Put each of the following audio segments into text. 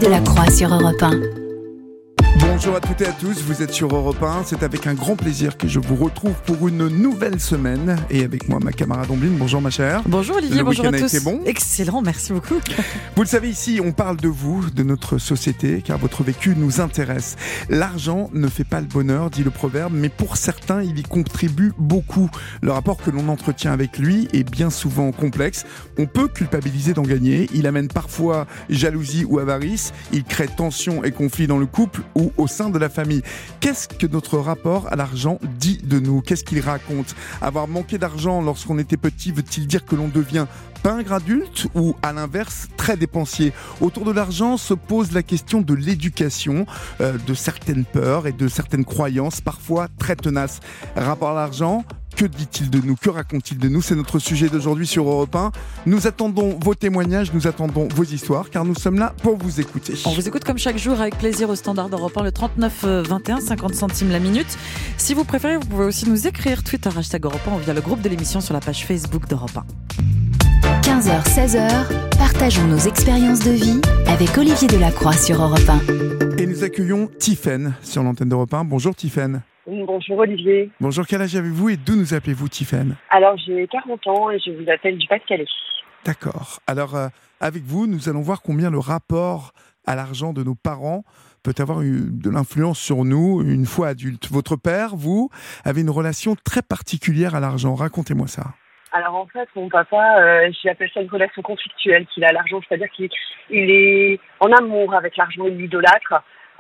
Delacroix sur Europe 1. Bonjour à toutes et à tous, vous êtes sur Europe 1. C'est avec un grand plaisir que je vous retrouve pour une nouvelle semaine. Et avec moi, ma camarade Ombline. Bonjour ma chère. Bonjour Olivier, bonjour à tous. Le week-end a été bon ? Excellent, merci beaucoup. Vous le savez, ici, on parle de vous, de notre société, car votre vécu nous intéresse. L'argent ne fait pas le bonheur, dit le proverbe, mais pour certains, il y contribue beaucoup. Le rapport que l'on entretient avec lui est bien souvent complexe. On peut culpabiliser d'en gagner. Il amène parfois jalousie ou avarice. Il crée tension et conflit dans le couple ou au sein de la famille. Qu'est-ce que notre rapport à l'argent dit de nous ? Qu'est-ce qu'il raconte ? Avoir manqué d'argent lorsqu'on était petit veut-il dire que l'on devient pingre adulte ou à l'inverse très dépensier ? Autour de l'argent se pose la question de l'éducation, de certaines peurs et de certaines croyances parfois très tenaces. Rapport à l'argent, que dit-il de nous ? Que raconte-t-il de nous ? C'est notre sujet d'aujourd'hui sur Europe 1. Nous attendons vos témoignages, nous attendons vos histoires, car nous sommes là pour vous écouter. On vous écoute comme chaque jour avec plaisir au standard d'Europe 1, le 39 21, 50 centimes la minute. Si vous préférez, vous pouvez aussi nous écrire Twitter, #Europe 1 ou via le groupe de l'émission sur la page Facebook d'Europe 1. 15h, 16h, partageons nos expériences de vie avec Olivier Delacroix sur Europe 1. Et nous accueillons Tiffaine sur l'antenne d'Europe 1. Bonjour Tiffaine. Bonjour Olivier. Bonjour, quel âge avez-vous et d'où nous appelez-vous Tiffaine ? Alors j'ai 40 ans et je vous appelle du Pas-de-Calais. D'accord. Alors avec vous, nous allons voir combien le rapport à l'argent de nos parents peut avoir eu de l'influence sur nous une fois adultes. Votre père, vous, avez une relation très particulière à l'argent. Racontez-moi ça. Alors en fait, mon papa, j'appelle ça une relation conflictuelle qu'il a à l'argent, c'est-à-dire qu'il est en amour avec l'argent, il l'idolâtre.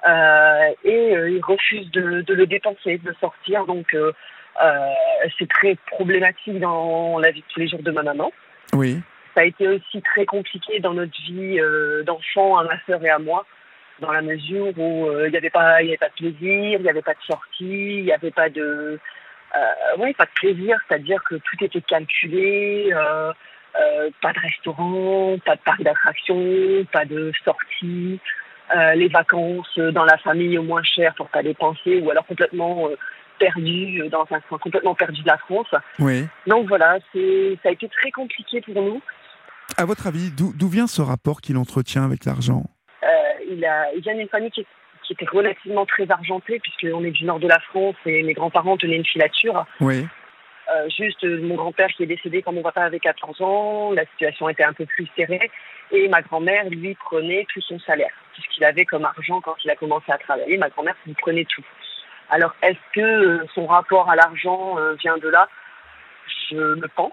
Il refuse de le dépenser, de le sortir. Donc, c'est très problématique dans la vie de tous les jours de ma maman. Oui. Ça a été aussi très compliqué dans notre vie d'enfant, à ma sœur et à moi, dans la mesure où il n'y avait pas de plaisir, il n'y avait pas de sortie, il n'y avait pas de plaisir. C'est-à-dire que tout était calculé, pas de restaurant, pas de parc d'attractions, pas de sortie. Les vacances dans la famille au moins cher pour pas dépenser, ou alors complètement perdu dans un coin complètement perdu de la France. Oui. Donc voilà, ça a été très compliqué pour nous. À votre avis, d'où vient ce rapport qu'il entretient avec l'argent ? Il vient d'une famille qui était relativement très argentée, puisqu'on est du nord de la France et mes grands-parents tenaient une filature. Oui. Juste mon grand-père qui est décédé quand mon papa avait 14 ans, la situation était un peu plus serrée et ma grand-mère, lui, prenait tout son salaire. Tout ce qu'il avait comme argent quand il a commencé à travailler, ma grand-mère lui prenait tout. Alors, est-ce que son rapport à l'argent vient de là ? Je le pense.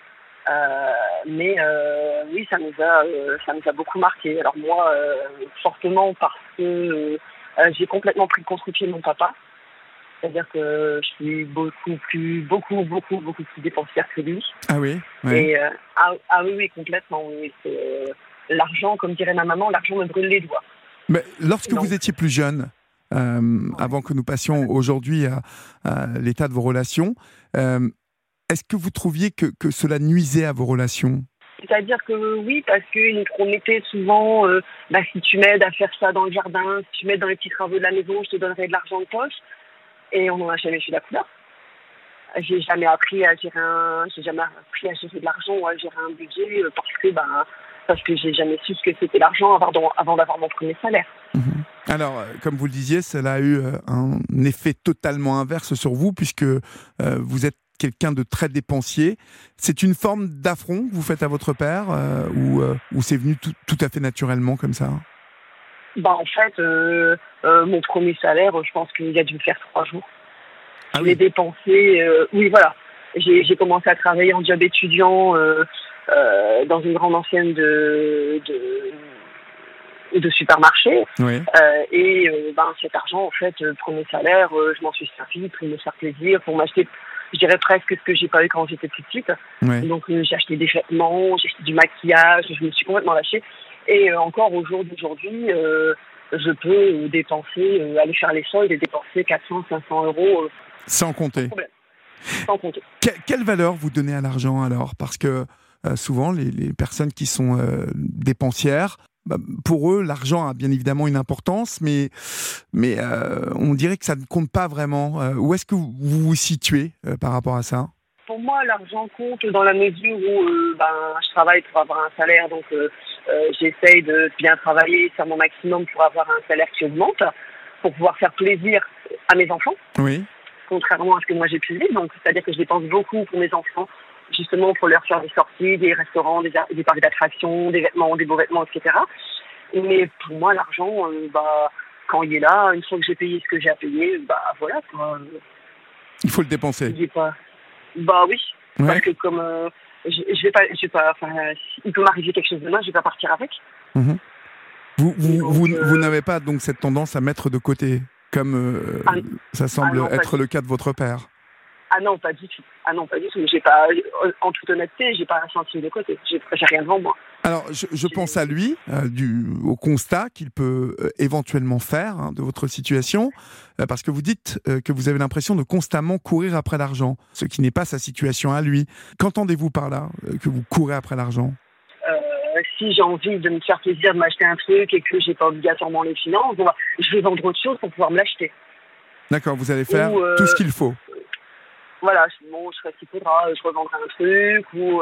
Oui, ça nous a beaucoup marqué. Alors moi, fortement parce que j'ai complètement pris le contre-pied de mon papa. C'est-à-dire que je suis beaucoup plus dépensière que lui. Ah oui, oui. Et, oui, complètement. Oui. L'argent, comme dirait ma maman, l'argent me brûle les doigts. Mais lorsque vous étiez plus jeune, avant que nous passions aujourd'hui à l'état de vos relations, est-ce que vous trouviez que cela nuisait à vos relations ? C'est-à-dire que oui, parce qu'ils nous promettaient souvent si tu m'aides à faire ça dans le jardin, si tu m'aides dans les petits travaux de la maison, je te donnerai de l'argent de poche. Et on n'en a jamais fait la couleur. J'ai jamais appris à gérer de l'argent ou à gérer un budget parce que j'ai jamais su ce que c'était l'argent avant d'avoir mon premier salaire. Mmh. Alors, comme vous le disiez, cela a eu un effet totalement inverse sur vous puisque vous êtes quelqu'un de très dépensier. C'est une forme d'affront que vous faites à votre père ou c'est venu tout à fait naturellement comme ça ? En fait, mon premier salaire, je pense qu'il a dû me faire 3 jours. Ah je l'ai dépensé. Oui, voilà. J'ai commencé à travailler en job étudiant dans une grande enseigne de supermarché. Oui. Cet argent, en fait, premier salaire, je m'en suis servi pour me faire plaisir, pour m'acheter, je dirais presque ce que j'ai pas eu quand j'étais plus petite. Oui. Donc j'ai acheté des vêtements, j'ai acheté du maquillage, je me suis complètement lâchée. Et encore au jour d'aujourd'hui, je peux dépenser, aller faire les soldes et dépenser 400, 500 euros. Sans compter. Sans compter. Quelle valeur vous donnez à l'argent alors ? Parce que souvent, les personnes qui sont dépensières, pour eux, l'argent a bien évidemment une importance, mais on dirait que ça ne compte pas vraiment. Où est-ce que vous vous situez par rapport à ça ? pour moi, l'argent compte dans la mesure où je travaille pour avoir un salaire, donc j'essaye de bien travailler, faire mon maximum pour avoir un salaire qui augmente, pour pouvoir faire plaisir à mes enfants, Oui. contrairement à ce que moi j'ai pu vivre. Donc, c'est-à-dire que je dépense beaucoup pour mes enfants, justement pour leur faire des sorties, des restaurants, des parcs d'attractions, des vêtements, des beaux vêtements, etc. Mais pour moi, l'argent, quand il est là, une fois que j'ai payé ce que j'ai à payer, voilà, quoi. Il faut le dépenser. Je dis pas. Oui, Ouais. parce que comme je vais pas, enfin, il peut m'arriver quelque chose demain, je vais pas partir avec. Mhm. Vous Donc, n'avez pas donc cette tendance à mettre de côté, comme Ah, ça semble non, pas être du le cas de votre père. Ah non, pas du tout. J'ai pas, en toute honnêteté, j'ai pas un centime de côté. J'ai rien devant moi. Alors, je pense à lui, au constat qu'il peut éventuellement faire de votre situation, parce que vous dites que vous avez l'impression de constamment courir après l'argent, ce qui n'est pas sa situation à lui. Qu'entendez-vous par là, que vous courez après l'argent ? Si j'ai envie de me faire plaisir, de m'acheter un truc et que j'ai pas obligatoirement les finances, je vais vendre autre chose pour pouvoir me l'acheter. D'accord, vous allez faire tout ce qu'il faut. Voilà, bon, je ferai ce qu'il faudra, je revendrai un truc, ou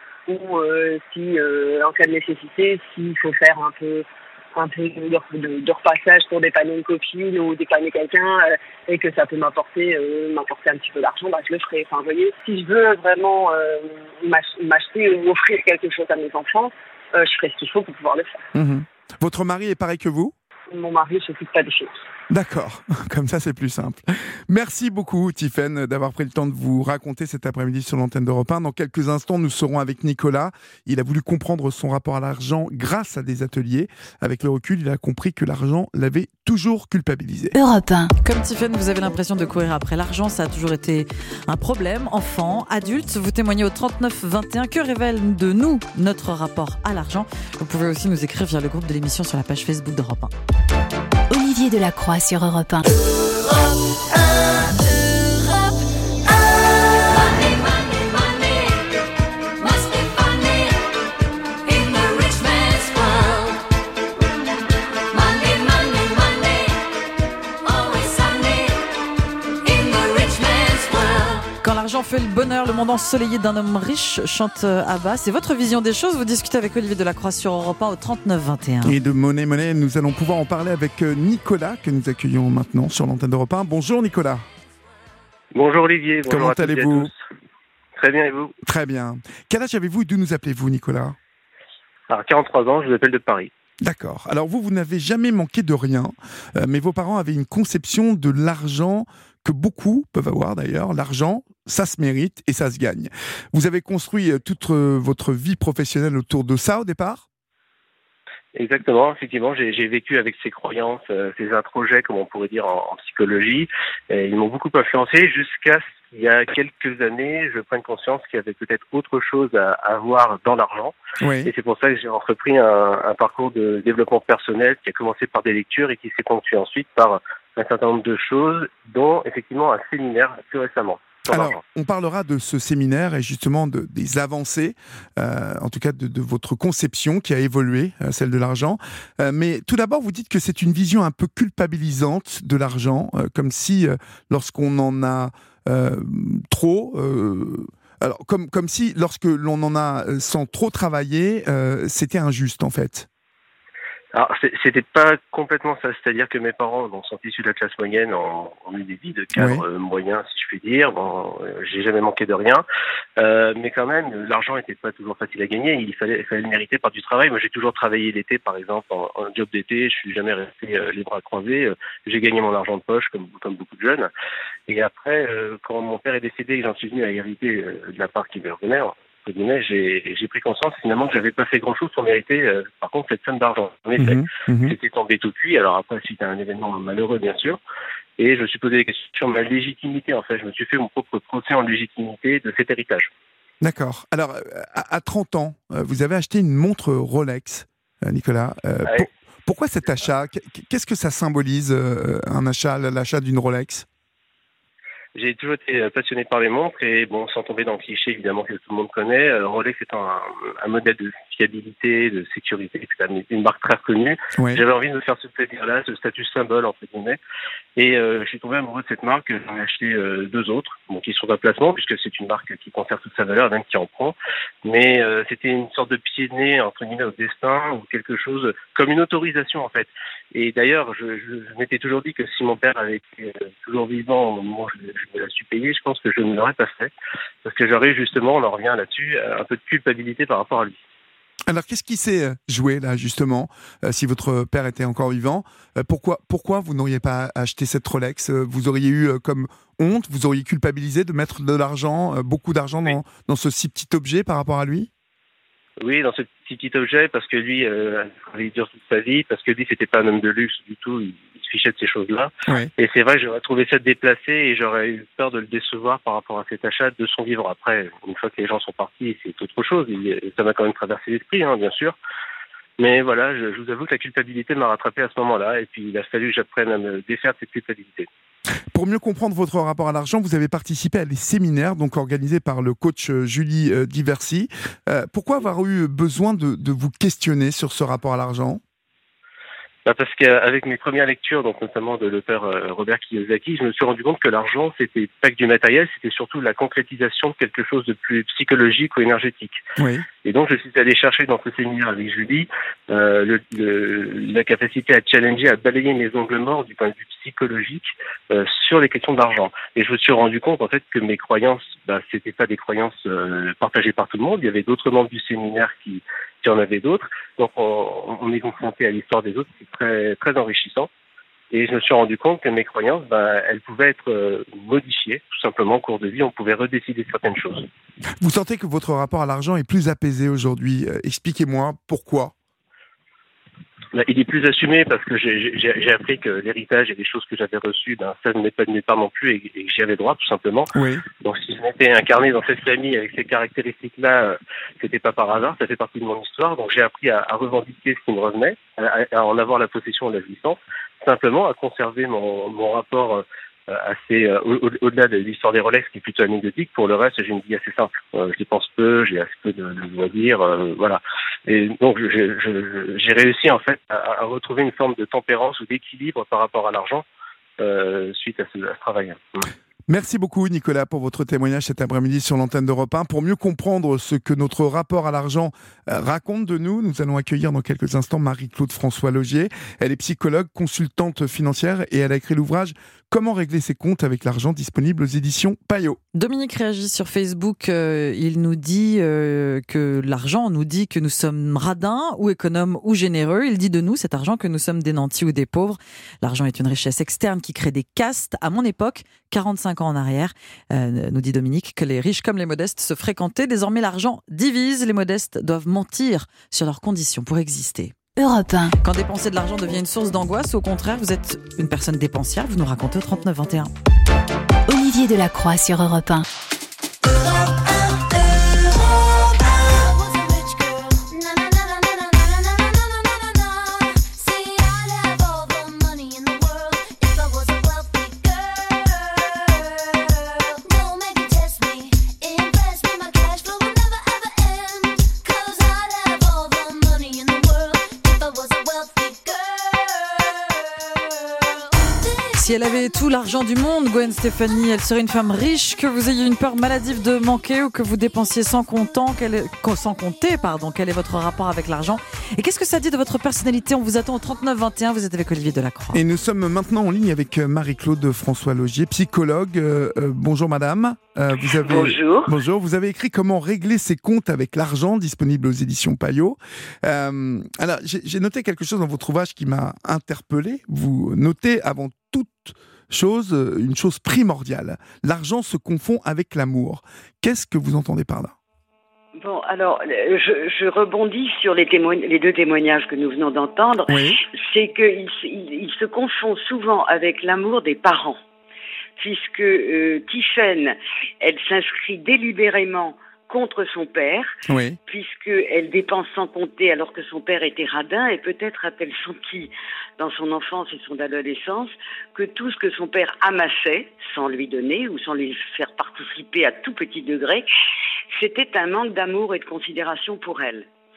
si, en cas de nécessité, s'il faut faire un peu de repassage pour dépanner une copine ou dépanner quelqu'un, et que ça peut m'apporter un petit peu d'argent, je le ferai. Enfin, vous voyez, si je veux vraiment m'acheter ou offrir quelque chose à mes enfants, je ferai ce qu'il faut pour pouvoir le faire. Mhm. Votre mari est pareil que vous ? Mon mari ne s'occupe pas des finances. D'accord, comme ça c'est plus simple. Merci beaucoup Tiffaine d'avoir pris le temps de vous raconter cet après-midi sur l'antenne d'Europe 1. Dans quelques instants, nous serons avec Nicolas. Il a voulu comprendre son rapport à l'argent grâce à des ateliers. Avec le recul, il a compris que l'argent l'avait toujours culpabilisé. Europe 1. Comme Tiffaine, vous avez l'impression de courir après l'argent, ça a toujours été un problème. Enfant, adulte, vous témoignez au 39 21. Que révèle de nous notre rapport à l'argent ? Vous pouvez aussi nous écrire via le groupe de l'émission sur la page Facebook d'Europe 1. Olivier Delacroix sur Europe 1. Quand l'argent fait le bonheur, le monde ensoleillé d'un homme riche, chante Abba. C'est votre vision des choses. Vous discutez avec Olivier Delacroix sur Europe 1 au 39 21. Et de monnaie, nous allons pouvoir en parler avec Nicolas, que nous accueillons maintenant sur l'antenne d'Europe 1. Bonjour Nicolas. Bonjour Olivier. Bonjour. Comment allez-vous ? Très bien, et vous ? Très bien. Quel âge avez-vous et d'où nous appelez-vous Nicolas ? Alors, 43 ans, je vous appelle de Paris. D'accord. Alors vous n'avez jamais manqué de rien, mais vos parents avaient une conception de l'argent que beaucoup peuvent avoir d'ailleurs. L'argent, ça se mérite et ça se gagne. Vous avez construit toute votre vie professionnelle autour de ça au départ ? Exactement, effectivement, j'ai vécu avec ces croyances, ces introjets, comme on pourrait dire en psychologie. Et ils m'ont beaucoup influencé jusqu'à il y a quelques années, je prenne conscience qu'il y avait peut-être autre chose à voir dans l'argent. Oui. Et c'est pour ça que j'ai entrepris un parcours de développement personnel qui a commencé par des lectures et qui s'est ponctué ensuite par un certain nombre de choses, dont effectivement un séminaire plus récemment. Alors, on parlera de ce séminaire et justement des avancées, en tout cas de votre conception qui a évolué, celle de l'argent. Mais tout d'abord, vous dites que c'est une vision un peu culpabilisante de l'argent, comme si lorsqu'on en a trop... alors, comme si lorsque l'on en a sans trop travailler, c'était injuste en fait. Alors, c'était pas complètement ça, c'est-à-dire que mes parents sont issus de la classe moyenne, ont eu des vies de cadre moyen, si je puis dire. Bon, j'ai jamais manqué de rien, mais quand même, l'argent était pas toujours facile à gagner. Il fallait le mériter par du travail. Moi, j'ai toujours travaillé l'été, par exemple, en job d'été. Je suis jamais resté les bras croisés. J'ai gagné mon argent de poche, comme beaucoup de jeunes. Et après, quand mon père est décédé et que j'en suis venu à hériter de la part qui me revenait, j'ai pris conscience finalement que j'avais pas fait grand-chose pour mériter par contre cette somme d'argent. En effet, j'étais tombé tout cuit. Alors après, suite à un événement malheureux bien sûr, et je me suis posé des questions sur ma légitimité. En fait, je me suis fait mon propre procès en légitimité de cet héritage. D'accord. Alors, à 30 ans, vous avez acheté une montre Rolex, Nicolas. Ouais. Pourquoi cet achat ? Qu'est-ce que ça symbolise, un achat, l'achat d'une Rolex ? J'ai toujours été passionné par les montres et bon, sans tomber dans le cliché évidemment que tout le monde connaît, Rolex est un modèle de fiabilité, de sécurité, c'est une marque très reconnue. Ouais. J'avais envie de me faire ce plaisir-là, ce statut symbole, entre guillemets. Et je suis tombé amoureux de cette marque. J'en ai acheté 2 autres, qui sont à placement, puisque c'est une marque qui conserve toute sa valeur, même qui en prend. Mais c'était une sorte de pied de nez, entre guillemets, au destin, ou quelque chose comme une autorisation, en fait. Et d'ailleurs, je m'étais toujours dit que si mon père avait été toujours vivant au moment où je me la suis payé, je pense que je ne l'aurais pas fait. Parce que j'aurais justement, on en revient là-dessus, un peu de culpabilité par rapport à lui. Alors, qu'est-ce qui s'est joué là, justement, si votre père était encore vivant? Pourquoi vous n'auriez pas acheté cette Rolex? Vous auriez eu comme honte, vous auriez culpabilisé de mettre de l'argent, beaucoup d'argent dans ce si petit objet par rapport à lui? Oui, dans ce petit objet, parce que lui, il dure toute sa vie, parce que lui, c'était pas un homme de luxe du tout, il se fichait de ces choses-là. Oui. Et c'est vrai que j'aurais trouvé ça déplacé et j'aurais eu peur de le décevoir par rapport à cet achat de son vivre. Après, une fois que les gens sont partis, c'est autre chose. Ça m'a quand même traversé l'esprit, bien sûr. Mais voilà, je vous avoue que la culpabilité m'a rattrapé à ce moment-là, et puis il a fallu que j'apprenne à me défaire de cette culpabilité. Pour mieux comprendre votre rapport à l'argent, vous avez participé à des séminaires donc organisés par le coach Julie Diversi. Pourquoi avoir eu besoin de vous questionner sur ce rapport à l'argent ? Parce qu'avec mes premières lectures, donc notamment de l'auteur Robert Kiyosaki, je me suis rendu compte que l'argent, c'était pas que du matériel, c'était surtout la concrétisation de quelque chose de plus psychologique ou énergétique. Oui. Et donc, je suis allé chercher dans ce séminaire avec Julie la capacité à challenger, à balayer mes angles morts du point de vue psychologique sur les questions d'argent. Et je me suis rendu compte en fait que mes croyances, c'était pas des croyances partagées par tout le monde. Il y avait d'autres membres du séminaire qui en avaient d'autres. Donc, on est confronté à l'histoire des autres, c'est très, très enrichissant. Et je me suis rendu compte que mes croyances, elles pouvaient être modifiées, tout simplement, au cours de vie. On pouvait redécider certaines choses. Vous sentez que votre rapport à l'argent est plus apaisé aujourd'hui. Expliquez-moi pourquoi. Il est plus assumé parce que j'ai appris que l'héritage et les choses que j'avais reçues, ça ne n'est pas de mes parents non plus et que j'y avais droit, tout simplement. Oui. Donc, si je m'étais incarné dans cette famille avec ces caractéristiques-là, c'était pas par hasard, ça fait partie de mon histoire. Donc, j'ai appris à revendiquer ce qui me revenait, à en avoir la possession et la jouissance, simplement à conserver mon rapport assez au-delà de l'histoire des Rolex qui est plutôt anecdotique. Pour le reste, j'ai une vie assez simple. Je dépense peu, j'ai assez peu de loisirs, voilà. Et donc j'ai réussi en fait à retrouver une forme de tempérance ou d'équilibre par rapport à l'argent suite à ce travail. Merci beaucoup Nicolas pour votre témoignage cet après-midi sur l'antenne d'Europe 1. Pour mieux comprendre ce que notre rapport à l'argent raconte de nous allons accueillir dans quelques instants Marie-Claude François-Logier. Elle est psychologue, consultante financière et elle a écrit l'ouvrage « Comment régler ses comptes avec l'argent » disponible aux éditions Payot. Dominique réagit sur Facebook. Il nous dit que l'argent nous dit que nous sommes radins ou économes ou généreux. Il dit de nous, cet argent, que nous sommes des nantis ou des pauvres. L'argent est une richesse externe qui crée des castes. À mon époque, 45 ans en arrière, nous dit Dominique, que les riches comme les modestes se fréquentaient. Désormais, l'argent divise. Les modestes doivent mentir sur leurs conditions pour exister. Europe 1. Quand dépenser de l'argent devient une source d'angoisse, au contraire, vous êtes une personne dépensière, vous nous racontez au 39 21. Olivier Delacroix sur Europe 1. Si elle avait tout l'argent du monde, Gwen Stefani, elle serait une femme riche. Que vous ayez une peur maladive de manquer ou que vous dépensiez sans compter, quel est votre rapport avec l'argent? Et qu'est-ce que ça dit de votre personnalité? On vous attend au 39 21, vous êtes avec Olivier Delacroix. Et nous sommes maintenant en ligne avec Marie-Claude François-Logier, psychologue. Bonjour madame. Bonjour. Bonjour, vous avez écrit « Comment régler ses comptes avec l'argent » disponible aux éditions Payot. Alors, j'ai noté quelque chose dans votre ouvrage qui m'a interpellé. Vous notez avant toute chose, une chose primordiale. L'argent se confond avec l'amour. Qu'est-ce que vous entendez par là ? Bon, alors, je rebondis sur les 2 témoignages que nous venons d'entendre. Oui. C'est qu'il se confond souvent avec l'amour des parents. Puisque Tiffaine, elle s'inscrit délibérément contre son père, oui, puisqu'elle dépense sans compter alors que son père était radin, et peut-être a-t-elle senti dans son enfance et son adolescence que tout ce que son père amassait, sans lui donner ou sans lui faire participer à tout petit degré, c'était un manque d'amour et de considération pour elle.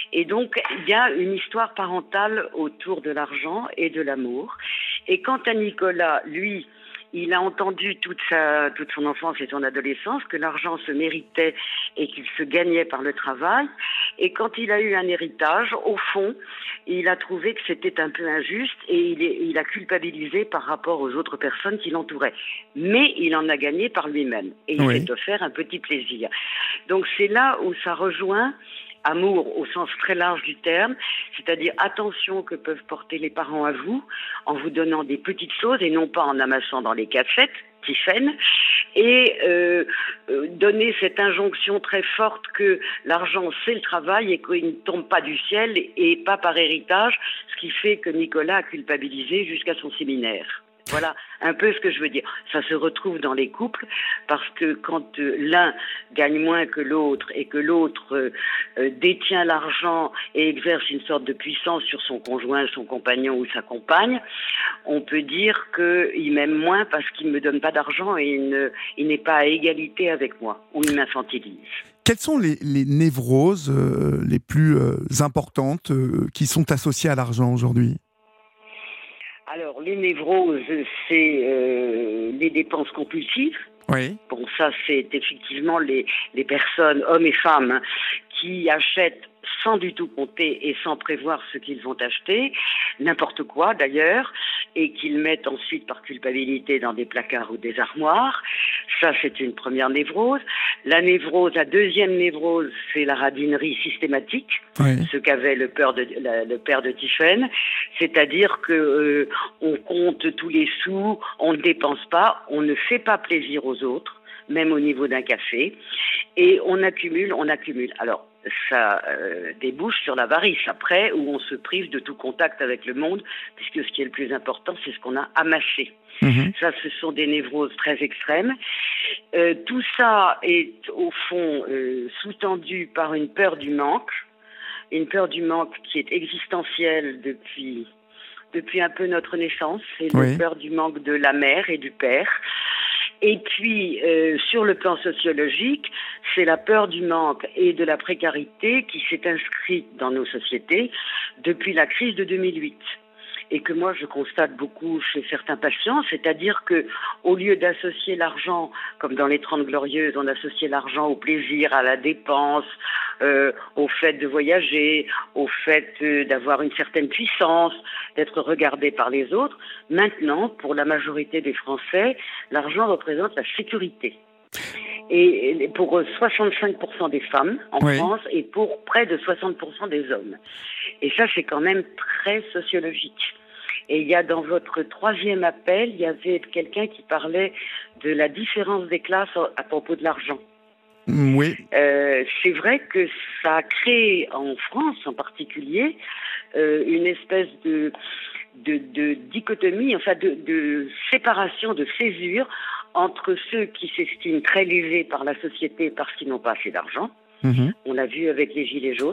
Et donc, il y a une histoire parentale autour de l'argent et de l'amour. Et quant à Nicolas, lui, il a entendu toute son enfance et son adolescence que l'argent se méritait et qu'il se gagnait par le travail. Et quand il a eu un héritage, au fond, il a trouvé que c'était un peu injuste et il a culpabilisé par rapport aux autres personnes qui l'entouraient. Mais il en a gagné par lui-même et il s'est offert un petit plaisir. Donc c'est là où ça rejoint amour au sens très large du terme, c'est-à-dire attention que peuvent porter les parents à vous en vous donnant des petites choses et non pas en amassant dans les cafettes, Tiffen, et donner cette injonction très forte que l'argent c'est le travail et qu'il ne tombe pas du ciel et pas par héritage, ce qui fait que Nicolas a culpabilisé jusqu'à son séminaire. Voilà un peu ce que je veux dire. Ça se retrouve dans les couples parce que quand l'un gagne moins que l'autre et que l'autre détient l'argent et exerce une sorte de puissance sur son conjoint, son compagnon ou sa compagne, on peut dire qu'il m'aime moins parce qu'il ne me donne pas d'argent et il n'est pas à égalité avec moi ou il m'infantilise. Quelles sont les névroses les plus importantes qui sont associées à l'argent aujourd'hui ? Alors, les névroses, c'est les dépenses compulsives. Oui. Bon, ça, c'est effectivement les personnes, hommes et femmes, qui achètent sans du tout compter et sans prévoir ce qu'ils vont acheter, n'importe quoi d'ailleurs, et qu'ils mettent ensuite par culpabilité dans des placards ou des armoires. Ça, c'est une première névrose. La deuxième névrose, c'est la radinerie systématique, ce qu'avait le père de Tiffen, c'est-à-dire que on compte tous les sous, on ne dépense pas, on ne fait pas plaisir aux autres, même au niveau d'un café, et on accumule. Alors, ça débouche sur l'avarice après, où on se prive de tout contact avec le monde, puisque ce qui est le plus important, c'est ce qu'on a amassé. Ça, ce sont des névroses très extrêmes. Tout ça est, au fond, sous-tendu par une peur du manque qui est existentielle depuis un peu notre naissance. C'est la peur du manque de la mère et du père. Et puis, sur le plan sociologique, c'est la peur du manque et de la précarité qui s'est inscrite dans nos sociétés depuis la crise de 2008. Et que moi, je constate beaucoup chez certains patients, c'est-à-dire que au lieu d'associer l'argent, comme dans les 30 Glorieuses, on associait l'argent au plaisir, à la dépense, au fait de voyager, au fait d'avoir une certaine puissance, d'être regardé par les autres. Maintenant, pour la majorité des Français, l'argent représente la sécurité. Et pour 65% des femmes en France et pour près de 60% des hommes. Et ça, c'est quand même très sociologique. Et il y a dans votre troisième appel, il y avait quelqu'un qui parlait de la différence des classes à propos de l'argent. Oui. C'est vrai que ça a créé en France en particulier une espèce de dichotomie, enfin de séparation, de césure entre ceux qui s'estiment très lésés par la société parce qu'ils n'ont pas assez d'argent. On l'a vu avec les gilets jaunes.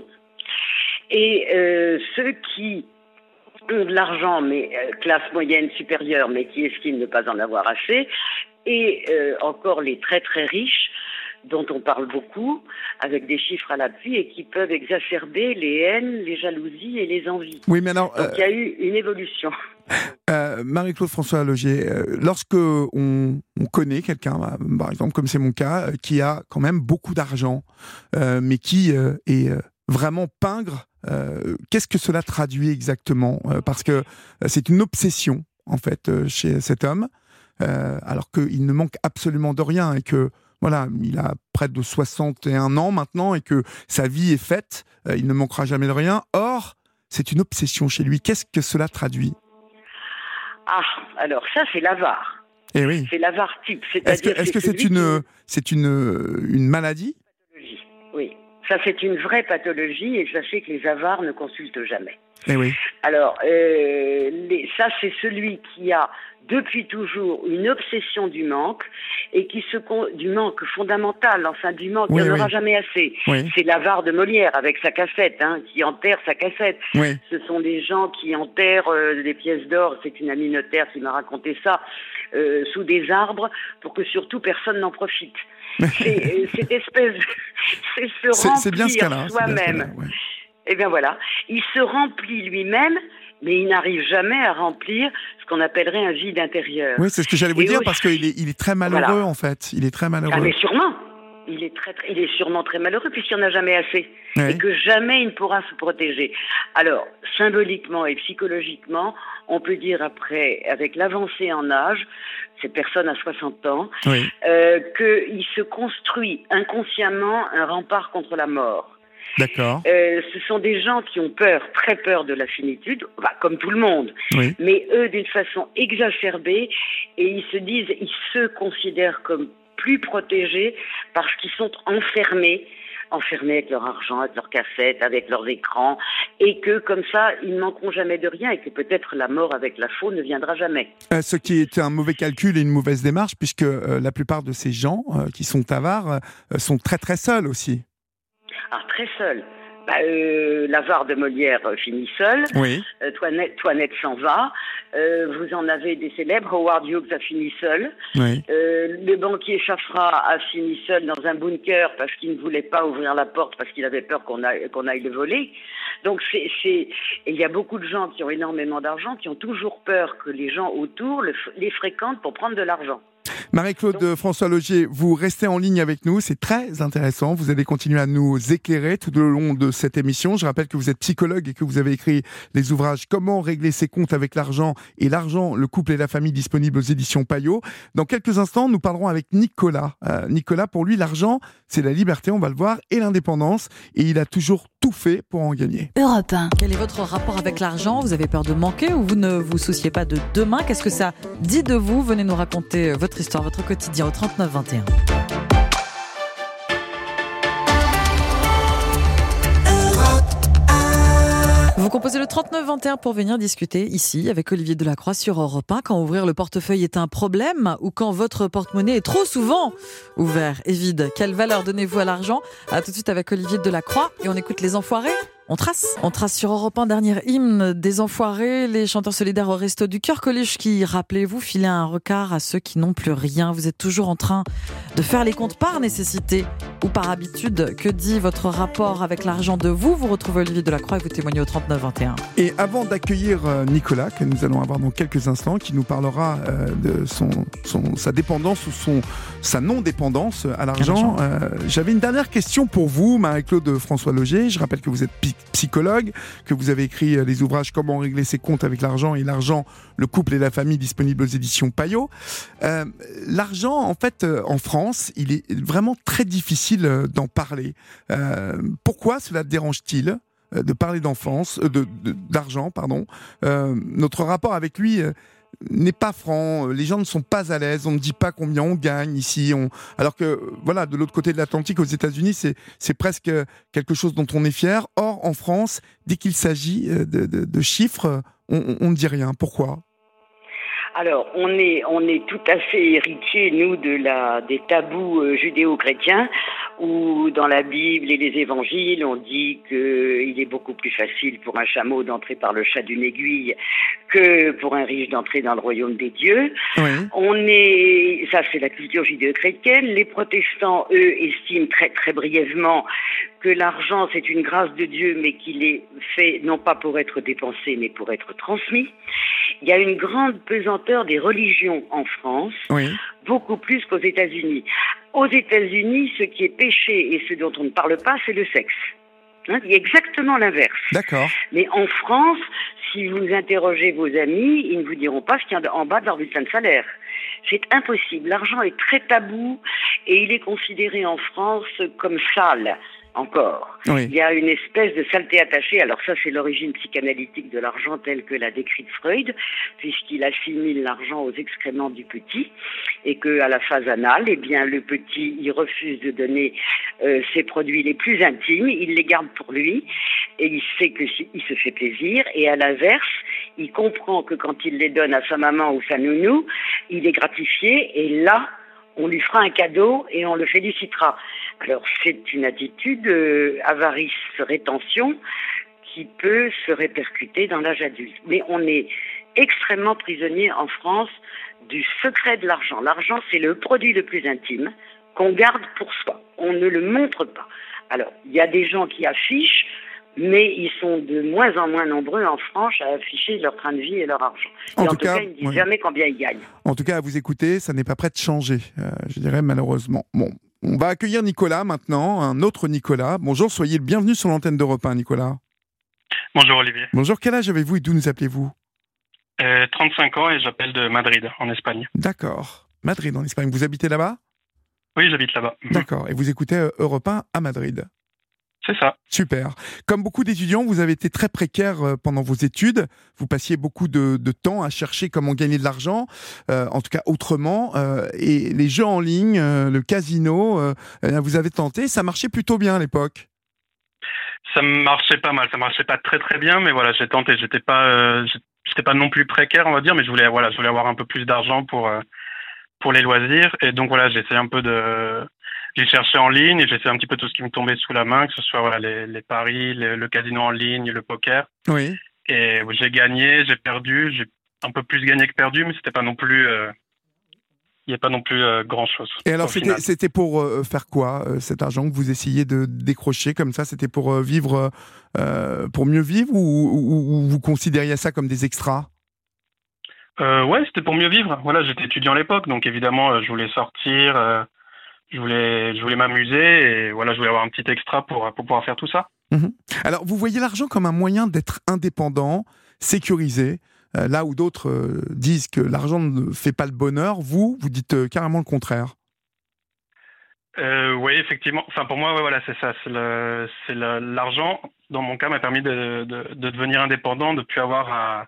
Et ceux qui ont de l'argent, mais classe moyenne supérieure, mais qui estiment ne pas en avoir assez. Et encore les très très riches, dont on parle beaucoup, avec des chiffres à l'appui, et qui peuvent exacerber les haines, les jalousies et les envies. Oui, mais alors, donc il y a eu une évolution. Marie-Claude François Logier, lorsque on connaît quelqu'un, par exemple, comme c'est mon cas, qui a quand même beaucoup d'argent, mais qui est vraiment pingre, qu'est-ce que cela traduit exactement ? Parce que c'est une obsession, en fait, chez cet homme, alors qu'il ne manque absolument de rien et que voilà, il a près de 61 ans maintenant et que sa vie est faite, il ne manquera jamais de rien. Or, c'est une obsession chez lui. Qu'est-ce que cela traduit ? Ah, alors ça, c'est l'avare. Eh oui. C'est l'avare type. Est-ce que c'est une maladie ? Oui. Ça, c'est une vraie pathologie et sachez que les avares ne consultent jamais. Eh oui. Alors, ça, c'est celui qui a depuis toujours une obsession du manque et du manque fondamental, enfin du manque, il n'y en aura jamais assez. Oui. C'est l'avare de Molière avec sa cassette, qui enterre sa cassette. Oui. Ce sont des gens qui enterrent des pièces d'or, c'est une amie notaire qui m'a raconté ça, sous des arbres pour que surtout personne n'en profite. C'est cette espèce c'est se remplir bien ce cas-là, soi-même. Eh bien voilà, il se remplit lui-même, mais il n'arrive jamais à remplir ce qu'on appellerait un vide intérieur. Oui, c'est ce que j'allais vous dire, parce qu'il est très malheureux, en fait. Il est très malheureux. Ah, mais sûrement. Il est sûrement très malheureux puisqu'il n'y en a jamais assez. Oui. Et que jamais il ne pourra se protéger. Alors, symboliquement et psychologiquement, on peut dire après, avec l'avancée en âge, cette personne a 60 ans, oui. Qu'il se construit inconsciemment un rempart contre la mort. D'accord. Ce sont des gens qui ont peur, très peur de la finitude, comme tout le monde, oui. Mais eux d'une façon exacerbée, et ils se considèrent comme plus protégés parce qu'ils sont enfermés avec leur argent, avec leurs cassettes, avec leurs écrans, et que comme ça, ils ne manqueront jamais de rien, et que peut-être la mort avec la faux ne viendra jamais. Ce qui est un mauvais calcul et une mauvaise démarche, puisque la plupart de ces gens qui sont avares sont très très seuls aussi. Ah, très seuls. L'avare de Molière finit seul. Oui. Toinette s'en va. Vous en avez des célèbres. Howard Hughes a fini seul. Oui. Le banquier Chaffra a fini seul dans un bunker parce qu'il ne voulait pas ouvrir la porte parce qu'il avait peur qu'on aille le voler. Donc il y a beaucoup de gens qui ont énormément d'argent, qui ont toujours peur que les gens autour les fréquentent pour prendre de l'argent. Marie-Claude François Laugier, vous restez en ligne avec nous, c'est très intéressant. Vous allez continuer à nous éclairer tout au long de cette émission. Je rappelle que vous êtes psychologue et que vous avez écrit les ouvrages Comment régler ses comptes avec l'argent et l'argent, le couple et la famille, disponibles aux éditions Payot. Dans quelques instants, nous parlerons avec Nicolas. Nicolas, pour lui, l'argent, c'est la liberté, on va le voir, et l'indépendance. Et il a toujours tout fait pour en gagner. Europe 1. Quel est votre rapport avec l'argent ? Vous avez peur de manquer ou vous ne vous souciez pas de demain ? Qu'est-ce que ça dit de vous ? Venez nous raconter votre histoire, votre quotidien au 39 21. Vous composez le 39-21 pour venir discuter ici avec Olivier Delacroix sur Europe 1 quand ouvrir le portefeuille est un problème ou quand votre porte-monnaie est trop souvent ouvert et vide. Quelle valeur donnez-vous à l'argent ? À tout de suite avec Olivier Delacroix et on écoute Les Enfoirés. On trace sur Europe 1, dernier hymne des Enfoirés, les chanteurs solidaires au Resto du Cœur Coluche qui, rappelez-vous, filaient un regard à ceux qui n'ont plus rien. Vous êtes toujours en train de faire les comptes par nécessité ou par habitude. Que dit votre rapport avec l'argent de vous ? Vous retrouvez Olivier Delacroix et vous témoignez au 39-21. Et avant d'accueillir Nicolas, que nous allons avoir dans quelques instants, qui nous parlera de sa dépendance ou sa non-dépendance à l'argent, j'avais une dernière question pour vous, Marie-Claude François Laugier. Je rappelle que vous êtes psychologue, que vous avez écrit les ouvrages Comment régler ses comptes avec l'argent et l'argent, le couple et la famille, disponibles aux éditions Payot. L'argent, en fait, en France, il est vraiment très difficile d'en parler. Pourquoi cela dérange-t-il de parler d'argent, pardon. Notre rapport avec lui n'est pas franc, les gens ne sont pas à l'aise, on ne dit pas combien on gagne ici, alors que voilà, de l'autre côté de l'Atlantique, aux États-Unis, c'est presque quelque chose dont on est fier. Or, en France, dès qu'il s'agit de chiffres, on ne dit rien. Pourquoi ? Alors, on est tout à fait héritiers, nous, des tabous judéo-chrétiens, où dans la Bible et les évangiles, on dit qu'il est beaucoup plus facile pour un chameau d'entrer par le chat d'une aiguille que pour un riche d'entrer dans le royaume des dieux. Oui. Ça c'est la culture judéo-chrétienne. Les protestants, eux, estiment très, très brièvement que l'argent, c'est une grâce de Dieu, mais qu'il est fait non pas pour être dépensé, mais pour être transmis. Il y a une grande pesanteur des religions en France, oui, beaucoup plus qu'aux États-Unis. Aux États-Unis, ce qui est péché et ce dont on ne parle pas, c'est le sexe. Il y a exactement l'inverse. D'accord. Mais en France, si vous interrogez vos amis, ils ne vous diront pas ce qu'il y a en bas de leur bulletin de salaire. C'est impossible. L'argent est très tabou et il est considéré en France comme sale. Encore. Oui. Il y a une espèce de saleté attachée. Alors ça, c'est l'origine psychanalytique de l'argent telle que l'a décrite Freud, puisqu'il assimile l'argent aux excréments du petit et qu'à la phase anale, eh bien, le petit, il refuse de donner ses produits les plus intimes, il les garde pour lui et il sait qu'il se fait plaisir. Et à l'inverse, il comprend que quand il les donne à sa maman ou sa nounou, il est gratifié et là, on lui fera un cadeau et on le félicitera. Alors, c'est une attitude avarice-rétention qui peut se répercuter dans l'âge adulte. Mais on est extrêmement prisonnier en France du secret de l'argent. L'argent, c'est le produit le plus intime qu'on garde pour soi. On ne le montre pas. Alors, il y a des gens qui affichent mais ils sont de moins en moins nombreux en France à afficher leur train de vie et leur argent. En tout cas, ils ne disent jamais combien ils gagnent. En tout cas, à vous écouter, ça n'est pas prêt de changer, je dirais malheureusement. Bon, on va accueillir Nicolas maintenant, un autre Nicolas. Bonjour, soyez le bienvenu sur l'antenne d'Europe 1, Nicolas. Bonjour Olivier. Bonjour, quel âge avez-vous et d'où nous appelez-vous ? 35 ans et j'appelle de Madrid, en Espagne. D'accord. Madrid, en Espagne. Vous habitez là-bas ? Oui, j'habite là-bas. D'accord. Et vous écoutez Europe 1 à Madrid ? C'est ça. Super. Comme beaucoup d'étudiants, vous avez été très précaire pendant vos études. Vous passiez beaucoup de temps à chercher comment gagner de l'argent, en tout cas autrement. Et les jeux en ligne, le casino, vous avez tenté. Ça marchait plutôt bien à l'époque. Ça marchait pas mal. Ça marchait pas très très bien, mais voilà, j'ai tenté. J'étais pas non plus précaire, on va dire, mais je voulais avoir un peu plus d'argent pour les loisirs. Et donc voilà, j'ai essayé un peu j'ai cherché en ligne et j'ai essayé un petit peu tout ce qui me tombait sous la main, que ce soit les paris, le casino en ligne, le poker. Oui. Et j'ai gagné, j'ai perdu, j'ai un peu plus gagné que perdu, mais c'était pas non plus, il n'y a pas non plus grand-chose. Et alors c'était pour faire quoi cet argent que vous essayez de décrocher comme ça ? C'était pour vivre, pour mieux vivre ou vous considériez ça comme des extras ? Ouais, c'était pour mieux vivre. Voilà, j'étais étudiant à l'époque, donc évidemment, je voulais sortir. Je voulais m'amuser et voilà, je voulais avoir un petit extra pour pouvoir faire tout ça. Mmh. Alors, vous voyez l'argent comme un moyen d'être indépendant, sécurisé, là où d'autres disent que l'argent ne fait pas le bonheur, vous dites carrément le contraire. Oui, effectivement. Enfin, pour moi, ouais, voilà, c'est ça. L'argent, dans mon cas, m'a permis de devenir indépendant, de ne plus avoir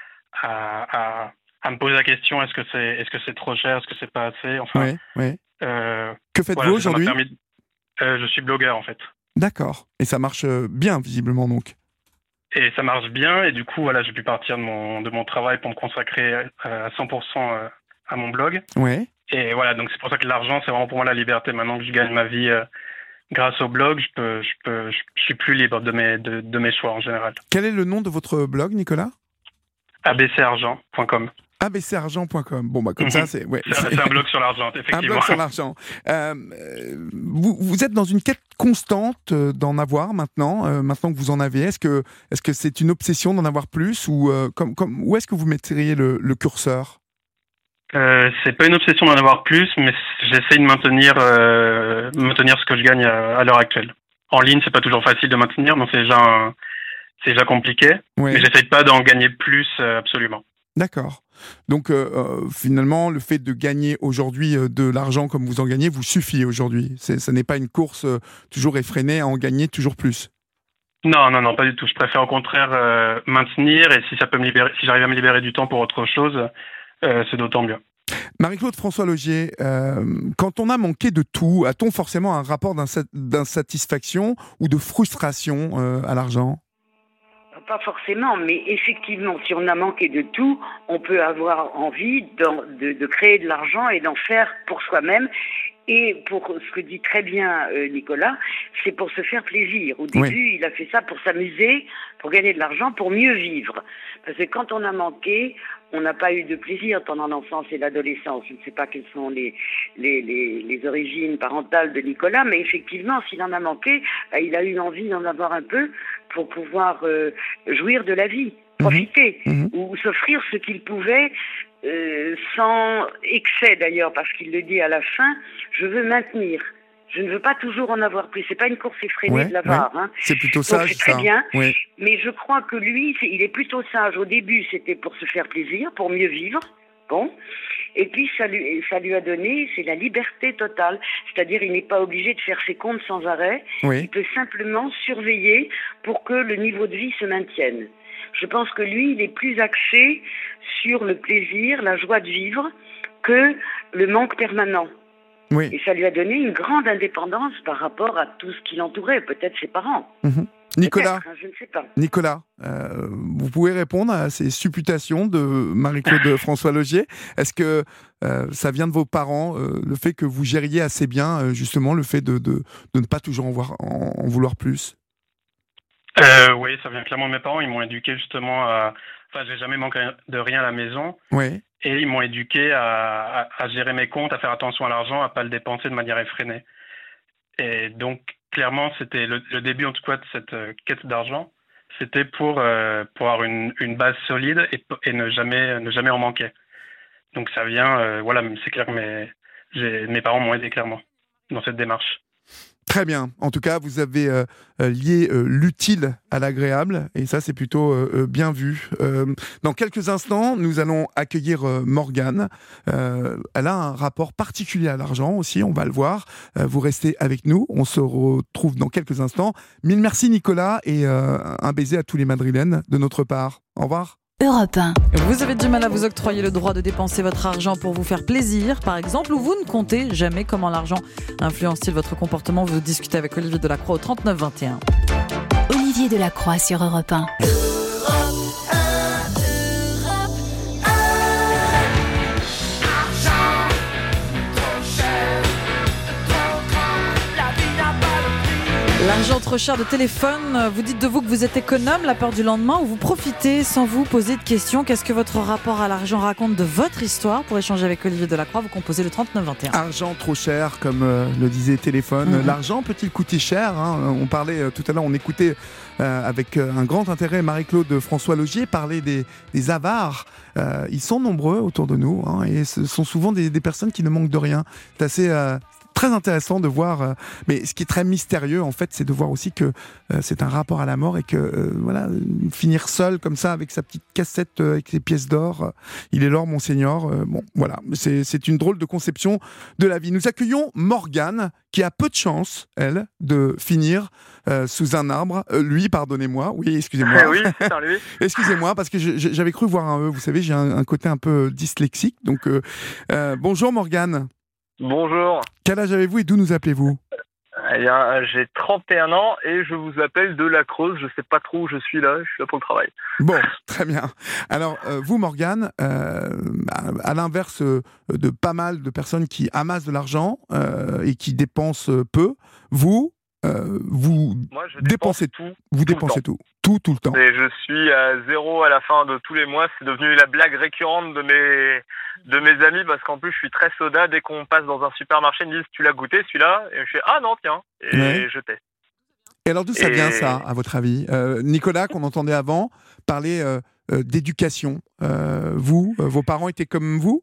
à me poser la question est-ce que c'est trop cher, est-ce que c'est pas assez. Enfin. Oui. Que faites-vous aujourd'hui ? Je suis blogueur en fait. D'accord. Et ça marche bien visiblement donc. Et ça marche bien et du coup voilà, j'ai pu partir de mon travail pour me consacrer à 100% à mon blog. Ouais. Et voilà, donc c'est pour ça que l'argent c'est vraiment pour moi la liberté. Maintenant que je gagne ma vie grâce au blog, je suis plus libre de mes choix en général. Quel est le nom de votre blog, Nicolas ? abcargent.com. abcargent.com. Bon, bah, comme ça, c'est... Ouais, c'est un blog sur l'argent, effectivement. Un blog sur l'argent. Vous êtes dans une quête constante d'en avoir maintenant que vous en avez. Est-ce que c'est une obsession d'en avoir plus ou où est-ce que vous mettriez le curseur ? C'est pas une obsession d'en avoir plus, mais j'essaie de maintenir ce que je gagne à l'heure actuelle. En ligne, c'est pas toujours facile de maintenir, donc c'est déjà compliqué. Ouais. Mais j'essaie pas d'en gagner plus absolument. D'accord. Donc finalement, le fait de gagner aujourd'hui de l'argent comme vous en gagnez vous suffit aujourd'hui. Ça n'est pas une course toujours effrénée à en gagner toujours plus. Non, pas du tout. Je préfère au contraire maintenir et si ça peut me libérer, si j'arrive à me libérer du temps pour autre chose, c'est d'autant mieux. Marie-Claude François Logier, quand on a manqué de tout, a-t-on forcément un rapport d'insatisfaction ou de frustration à l'argent ? Pas forcément, mais effectivement, si on a manqué de tout, on peut avoir envie de créer de l'argent et d'en faire pour soi-même. Et pour ce que dit très bien Nicolas, c'est pour se faire plaisir. Au début, il a fait ça pour s'amuser, pour gagner de l'argent, pour mieux vivre. Parce que quand on a manqué, on n'a pas eu de plaisir pendant l'enfance et l'adolescence. Je ne sais pas quelles sont les origines parentales de Nicolas, mais effectivement, s'il en a manqué, il a eu envie d'en avoir un peu pour pouvoir jouir de la vie, profiter, ou s'offrir ce qu'il pouvait, sans excès d'ailleurs, parce qu'il le dit à la fin, je veux maintenir. Je ne veux pas toujours en avoir plus. C'est pas une course effrénée de l'avoir. Ouais. Hein. C'est plutôt sage, c'est très ça. bien. Oui. Mais je crois que lui, il est plutôt sage. Au début, c'était pour se faire plaisir, pour mieux vivre. Bon. Et puis, ça lui a donné, c'est la liberté totale. C'est-à-dire, il n'est pas obligé de faire ses comptes sans arrêt. Oui. Il peut simplement surveiller pour que le niveau de vie se maintienne. Je pense que lui, il est plus axé sur le plaisir, la joie de vivre, que le manque permanent. Oui. Et ça lui a donné une grande indépendance par rapport à tout ce qui l'entourait, peut-être ses parents. Nicolas, je ne sais pas. Nicolas, vous pouvez répondre à ces supputations de Marie-Claude François Logier. Est-ce que ça vient de vos parents, le fait que vous gériez assez bien, justement, le fait de ne pas toujours en vouloir plus ? Oui, ça vient clairement de mes parents. Ils m'ont éduqué justement à... Enfin, j'ai jamais manqué de rien à la maison. Oui. Et ils m'ont éduqué à gérer mes comptes, à faire attention à l'argent, à pas le dépenser de manière effrénée. Et donc, clairement, c'était le début en tout cas de cette quête d'argent. C'était pour avoir une base solide et ne jamais en manquer. Donc ça vient, voilà, c'est clair que mes parents m'ont aidé clairement dans cette démarche. Très bien. En tout cas, vous avez lié l'utile à l'agréable, et ça, c'est plutôt bien vu. Dans quelques instants, nous allons accueillir Morgane. Elle a un rapport particulier à l'argent aussi, on va le voir. Vous restez avec nous, on se retrouve dans quelques instants. Mille merci Nicolas, et un baiser à tous les Madrilènes de notre part. Au revoir. Europe 1. Vous avez du mal à vous octroyer le droit de dépenser votre argent pour vous faire plaisir, par exemple, ou vous ne comptez jamais comment l'argent influence-t-il votre comportement. Vous discutez avec Olivier Delacroix au 39 21. Olivier Delacroix sur Europe 1. L'argent trop cher de téléphone, vous dites de vous que vous êtes économe, la peur du lendemain, ou vous profitez sans vous poser de questions. Qu'est-ce que votre rapport à l'argent raconte de votre histoire? Pour échanger avec Olivier Delacroix, vous composez le 39-21. Argent trop cher, comme le disait téléphone. L'argent peut-il coûter cher, hein? On parlait tout à l'heure, on écoutait avec un grand intérêt Marie-Claude François Logier parler des avares. Ils sont nombreux autour de nous, hein, et ce sont souvent des personnes qui ne manquent de rien. C'est assez... très intéressant de voir, mais ce qui est très mystérieux en fait, c'est de voir aussi que c'est un rapport à la mort, et que voilà, finir seul comme ça avec sa petite cassette avec ses pièces d'or, il est l'or monseigneur, bon voilà, c'est une drôle de conception de la vie. Nous accueillons Morgane, qui a peu de chance, elle, de finir sous un arbre. Lui, pardonnez-moi, oui, excusez-moi. Oui, c'est lui. Excusez-moi, parce que j'avais cru voir un E, vous savez, j'ai un côté un peu dyslexique, donc bonjour Morgane. Bonjour. Quel âge avez-vous et d'où nous appelez-vous? Eh bien, j'ai 31 ans et je vous appelle de la Creuse. Je sais pas trop où je suis là pour le travail. Bon, très bien. Alors, vous, Morgane, à l'inverse de pas mal de personnes qui amassent de l'argent et qui dépensent peu, vous dépensez tout. Vous dépensez tout le temps. Et je suis à zéro à la fin de tous les mois. C'est devenu la blague récurrente de mes amis, parce qu'en plus je suis très soda. Dès qu'on passe dans un supermarché, ils me disent: tu l'as goûté celui-là? Et je fais: ah non, tiens. Et ouais. Je teste. Et alors d'où ça vient ça, à votre avis? Nicolas, qu'on entendait avant, parler d'éducation. Vos parents étaient comme vous?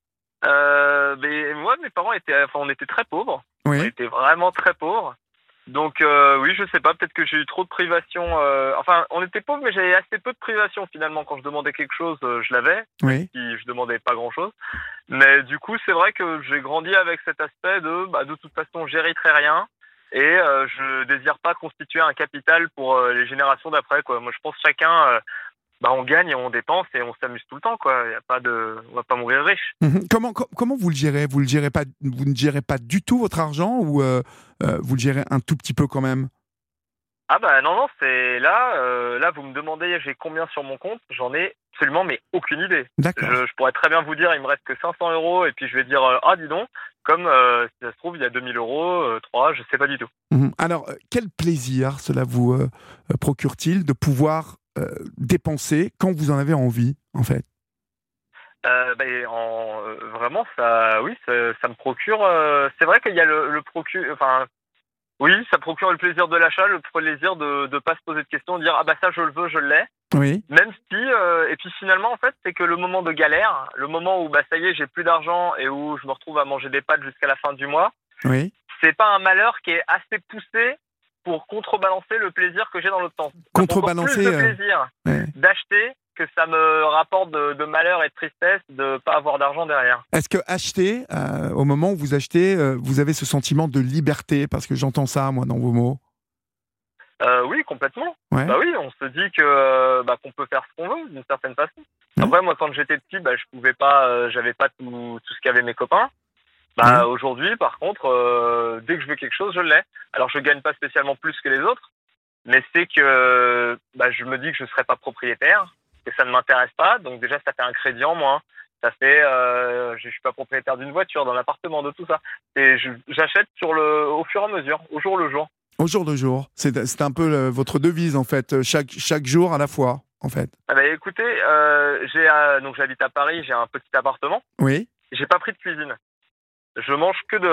Mais moi, mes parents on était très pauvres. Oui. On était vraiment très pauvres. Donc oui, je sais pas, peut-être que j'ai eu trop de privations. Enfin, on était pauvres, mais j'avais assez peu de privations finalement. Quand je demandais quelque chose, je l'avais. Oui. Je demandais pas grand-chose. Mais du coup, c'est vrai que j'ai grandi avec cet aspect de toute façon, j'hériterai rien, et je désire pas constituer un capital pour les générations d'après, quoi. Moi, je pense que chacun, on gagne et on dépense et on s'amuse tout le temps, quoi. On va pas mourir riche. Comment vous le gérez? Vous ne gérez pas du tout votre argent, ou vous le gérez un tout petit peu quand même? Ah non, c'est là vous me demandez j'ai combien sur mon compte, j'en ai absolument mais aucune idée. D'accord. Je pourrais très bien vous dire il me reste que 500 €, et puis je vais dire dis donc, comme si ça se trouve il y a 2000 €, 3, je sais pas du tout. Alors quel plaisir cela vous procure-t-il de pouvoir dépenser quand vous en avez envie, en fait? Vraiment, ça me procure. C'est vrai qu'il y a le procure. Enfin, oui, ça procure le plaisir de l'achat, le plaisir de pas se poser de questions, de dire ça je le veux, je l'ai. Oui. Même si et puis finalement en fait c'est que le moment de galère, le moment où ça y est j'ai plus d'argent et où je me retrouve à manger des pâtes jusqu'à la fin du mois. Oui. C'est pas un malheur qui est assez poussé pour contrebalancer le plaisir que j'ai dans l'autre sens. Contrebalancer plus de plaisir d'acheter que ça me rapporte de malheur et de tristesse de pas avoir d'argent derrière. Est-ce que acheter, au moment où vous achetez, vous avez ce sentiment de liberté? Parce que j'entends ça, moi, dans vos mots. Oui, complètement. Ouais. Oui, on se dit que qu'on peut faire ce qu'on veut d'une certaine façon. Ouais. Après, moi, quand j'étais petit, je pouvais pas, j'avais pas tout ce qu'avaient mes copains. Aujourd'hui, par contre, dès que je veux quelque chose, je l'ai. Alors, je gagne pas spécialement plus que les autres, mais c'est que je me dis que je serai pas propriétaire, que ça ne m'intéresse pas. Donc déjà, ça fait un crédit en moins. Ça fait, je suis pas propriétaire d'une voiture, d'un appartement, de tout ça. Et j'achète au fur et à mesure, au jour le jour. Au jour le jour. C'est un peu votre devise, en fait. Chaque jour à la fois, en fait. Écoutez, donc j'habite à Paris, j'ai un petit appartement. Oui. J'ai pas pris de cuisine. Je mange que dehors.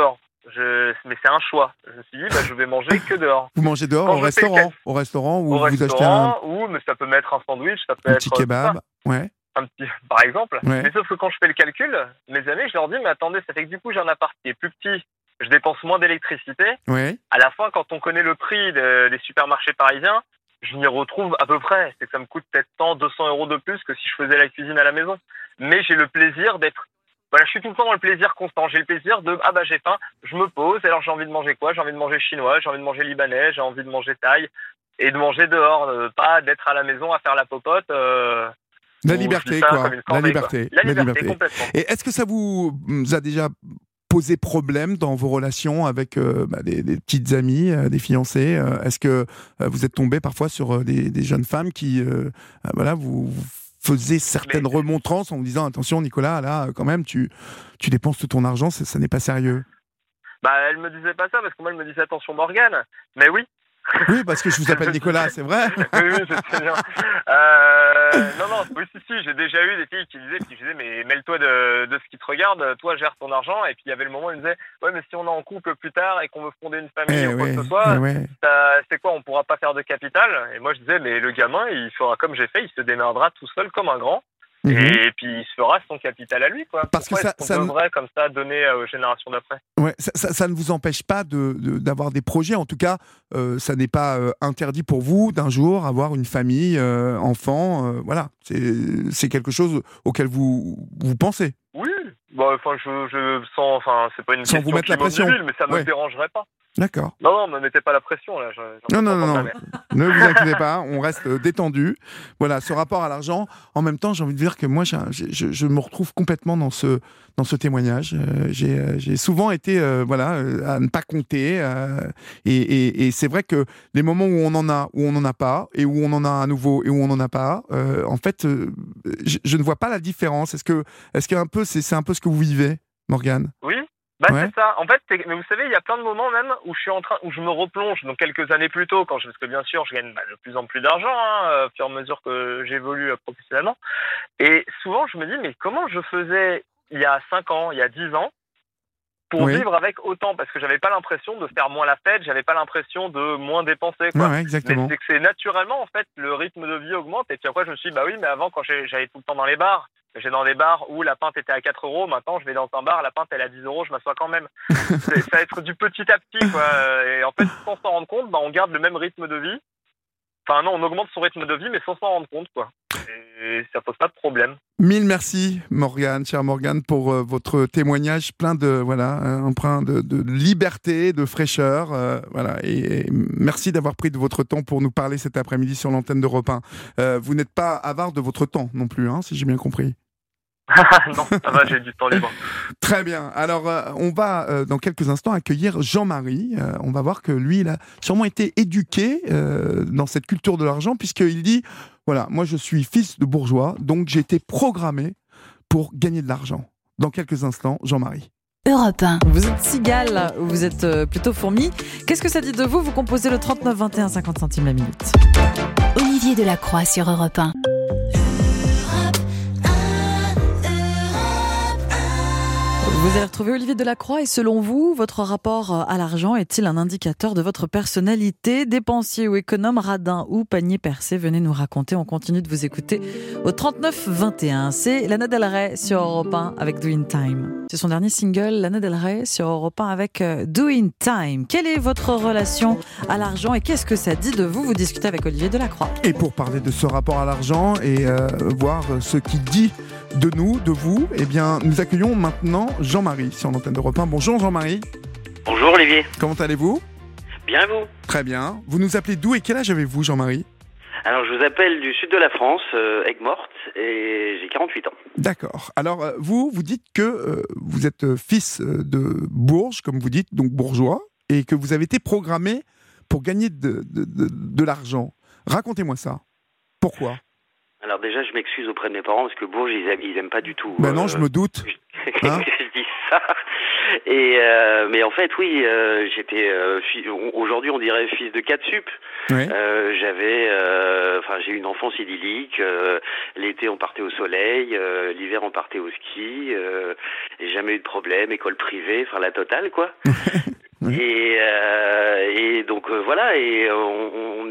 Mais c'est un choix. Je me suis dit, je vais manger que dehors. Vous mangez dehors au restaurant ou vous achetez mais ça peut mettre un sandwich, ça peut un être petit kebab, ouais. Par exemple. Ouais. Mais sauf que quand je fais le calcul, mes amis, je leur dis, mais attendez, ça fait que du coup, j'ai un appart qui est plus petit, je dépense moins d'électricité. Ouais. À la fin, quand on connaît le prix des supermarchés parisiens, je m'y retrouve à peu près. C'est que ça me coûte peut-être 100, 200 euros de plus que si je faisais la cuisine à la maison. Mais j'ai le plaisir d'être... Voilà, je suis tout le temps dans le plaisir constant. J'ai le plaisir de, j'ai faim, je me pose, alors j'ai envie de manger quoi? J'ai envie de manger chinois, j'ai envie de manger libanais, j'ai envie de manger thaï, et de manger dehors, pas d'être à la maison à faire la popote. La liberté, quoi. La liberté, complètement. Et est-ce que ça vous a déjà posé problème dans vos relations avec des petites amies, des fiancées? Est-ce que vous êtes tombé parfois sur des jeunes femmes qui, vous faisait certaines remontrances en vous disant attention Nicolas, là quand même tu dépenses tout ton argent, ça n'est pas sérieux? Elle me disait pas ça parce que moi elle me disait attention Morgane, mais oui. Oui, parce que je vous appelle Nicolas, c'est vrai. Oui, c'est très bien. Oui, si, j'ai déjà eu des filles qui disaient, mais mêle-toi de ce qui te regarde, toi gère ton argent, et puis il y avait le moment où ils me disaient, ouais, mais si on est en couple plus tard et qu'on veut fonder une famille ou quoi que ce soit, c'est quoi, on pourra pas faire de capital? Et moi je disais, mais le gamin, il fera comme j'ai fait, il se démerdera tout seul comme un grand. Et puis il se fera son capital à lui, quoi. Parce pourquoi que ça devrait comme ça donner aux générations d'après? Ouais, ça ne vous empêche pas d'avoir des projets. En tout cas, ça n'est pas interdit pour vous d'un jour avoir une famille, enfant. Voilà, c'est quelque chose auquel vous pensez. Oui, je sens, c'est pas une sans question vous mettre la pression, mais ça me dérangerait pas. D'accord. Non, me mettez pas la pression là. Non. Ne vous inquiétez pas, on reste détendu. Voilà, ce rapport à l'argent. En même temps, j'ai envie de dire que moi, je me retrouve complètement dans ce témoignage. J'ai souvent été, à ne pas compter. Et c'est vrai que les moments où on en a, où on n'en a pas, et où on en a à nouveau et où on n'en a pas, en fait, je ne vois pas la différence. Est-ce que c'est un peu ce que vous vivez, Morgane? Oui. C'est ça. En fait, mais vous savez, il y a plein de moments même où je me replonge dans quelques années plus tôt, parce que bien sûr, je gagne de plus en plus d'argent, au fur et à mesure que j'évolue professionnellement. Et souvent, je me dis, mais comment je faisais il y a 5 ans, il y a 10 ans, pour vivre avec autant? Parce que j'avais pas l'impression de faire moins la fête, j'avais pas l'impression de moins dépenser, quoi. Ouais, exactement. Mais c'est que c'est naturellement, en fait, le rythme de vie augmente. Et puis après, je me suis dit, mais avant, quand j'allais tout le temps dans les bars, j'ai dans des bars où la pinte était à 4 euros, maintenant je vais dans un bar, la pinte elle est à 10 euros, je m'assois quand même. Ça va être du petit à petit, quoi. Et en fait, sans s'en rendre compte, on garde le même rythme de vie. Enfin non, on augmente son rythme de vie, mais sans s'en rendre compte, quoi. Et ça pose pas de problème. Mille merci, Morgane, chère Morgane, pour votre témoignage plein de empreint de liberté, de fraîcheur, et merci d'avoir pris de votre temps pour nous parler cet après-midi sur l'antenne d'Europe 1. Vous n'êtes pas avare de votre temps non plus, si j'ai bien compris. Non, ça va, j'ai du temps libre. Très bien. Alors, on va dans quelques instants accueillir Jean-Marie. On va voir que lui, il a sûrement été éduqué dans cette culture de l'argent, puisqu'il dit, voilà, moi je suis fils de bourgeois, donc j'ai été programmé pour gagner de l'argent. Dans quelques instants, Jean-Marie. Europe 1. Vous êtes cigale ou vous êtes plutôt fourmi? Qu'est-ce que ça dit de vous? Vous composez le 39 21 50 centimes la minute. Olivier Delacroix sur Europe 1. Vous allez retrouver Olivier Delacroix et selon vous, votre rapport à l'argent est-il un indicateur de votre personnalité? Dépensier ou économe, radin ou panier percé? Venez nous raconter, on continue de vous écouter au 39 21. C'est Lana Del Rey sur Europe 1 avec Doing Time. C'est son dernier single, Lana Del Rey sur Europe 1 avec Doing Time. Quelle est votre relation à l'argent et qu'est-ce que ça dit de vous? Vous discutez avec Olivier Delacroix. Et pour parler de ce rapport à l'argent et voir ce qu'il dit de nous, de vous, eh bien, nous accueillons maintenant Jean-Marie sur l'antenne d'Europe 1. Bonjour Jean-Marie. Bonjour Olivier. Comment allez-vous? Bien et vous? Très bien. Vous nous appelez d'où et quel âge avez-vous Jean-Marie? Alors je vous appelle du sud de la France, Aigues-Mortes, et j'ai 48 ans. D'accord. Alors vous dites que vous êtes fils de Bourges, comme vous dites, donc bourgeois, et que vous avez été programmé pour gagner de l'argent. Racontez-moi ça. Pourquoi? Alors déjà, je m'excuse auprès de mes parents parce que Bourges, ils aiment pas du tout. Ben non, je me doute. Hein? Je dis ça. Et mais en fait, oui, j'étais aujourd'hui, on dirait fils de 4 sup. Oui. j'ai eu une enfance idyllique. L'été, on partait au soleil. L'hiver, on partait au ski. J'ai jamais eu de problème. École privée, enfin la totale, quoi. Oui. Et donc voilà. Et on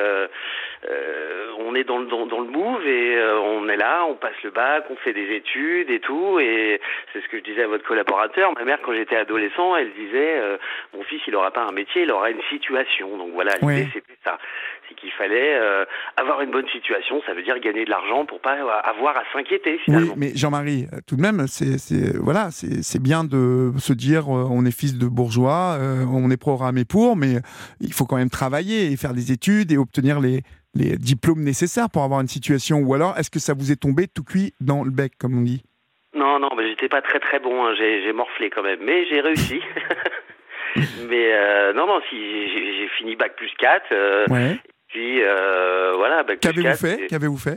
est dans le move et on est là, on passe le bac, on fait des études et tout. Et c'est ce que je disais à votre collaborateur. Ma mère, quand j'étais adolescent, elle disait mon fils, il aura pas un métier, il aura une situation. Donc voilà, l'idée c'était ça. C'est qu'il fallait avoir une bonne situation. Ça veut dire gagner de l'argent pour pas avoir à s'inquiéter finalement. Oui, mais Jean-Marie, tout de même, c'est bien de se dire on est fils de bourgeois, on est programmé pour, mais il faut quand même travailler et faire des études et obtenir les diplômes nécessaires pour avoir une situation. Ou alors, est-ce que ça vous est tombé tout cuit dans le bec, comme on dit? Non, mais j'étais pas très très bon, hein. J'ai morflé quand même, mais j'ai réussi. Mais non, si j'ai fini bac plus 4. Puis voilà, bac plus 4. Qu'avez-vous fait?